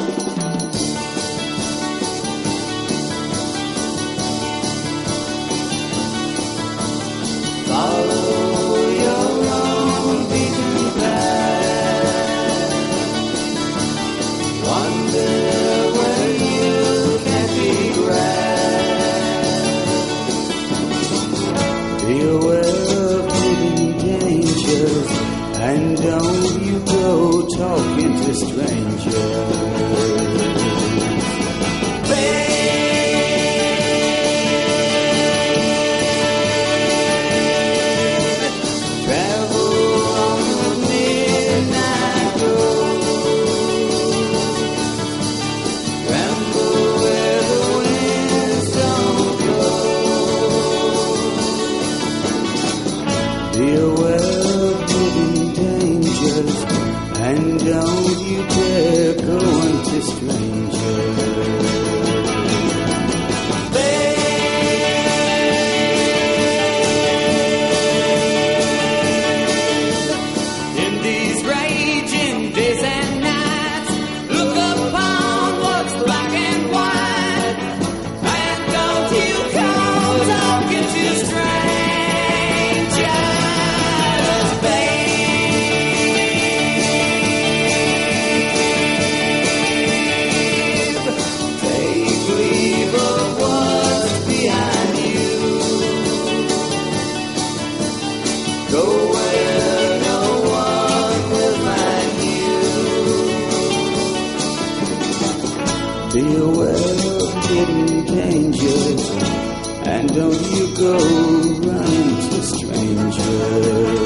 Be aware of hidden dangers, and don't you go talking to strangers. Be aware of hidden dangers, and don't you dare go unto strangers. In these raging days and nights, look upon what's black and white, and don't you come talking to strangers. Go where no one will find you. Be aware of hidden dangers, and don't you go running to strangers.